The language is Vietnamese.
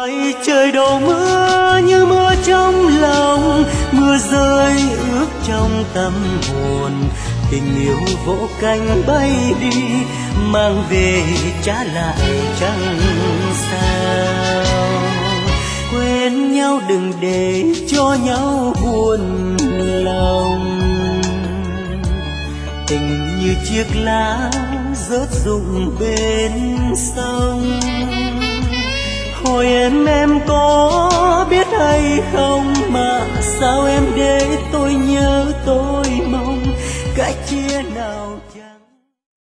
ngoài trời đổ mưa như mưa trong lòng, mưa rơi ướt trong tâm hồn. Tình yêu vỗ cánh bay đi, mang về trả lại chẳng sao. Quên nhau đừng để cho nhau buồn lòng, tình như chiếc lá rớt rụng bên sông. Hồi em có biết hay không mà sao em để tôi nhớ tôi